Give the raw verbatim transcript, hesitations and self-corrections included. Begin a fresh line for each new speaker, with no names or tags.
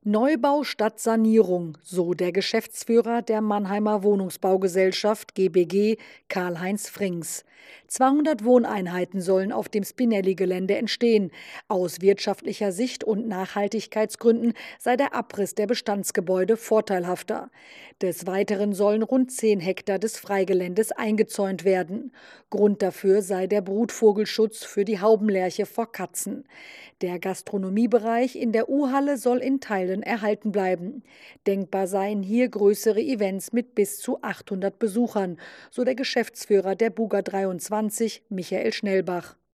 Neubau statt Sanierung, so der Geschäftsführer der Mannheimer Wohnungsbaugesellschaft G B G, Karl-Heinz Frings. zweihundert Wohneinheiten sollen auf dem Spinelli-Gelände entstehen. Aus wirtschaftlicher Sicht und Nachhaltigkeitsgründen sei der Abriss der Bestandsgebäude vorteilhafter. Des Weiteren sollen rund zehn Hektar des Freigeländes eingezäunt werden. Grund dafür sei der Brutvogelschutz für die Haubenlerche vor Katzen. Der Gastronomiebereich in der U-Halle soll in Teilen erhalten bleiben. Denkbar seien hier größere Events mit bis zu achthundert Besuchern, so der Geschäftsführer der Buga dreiundzwanzig, Michael Schnellbach.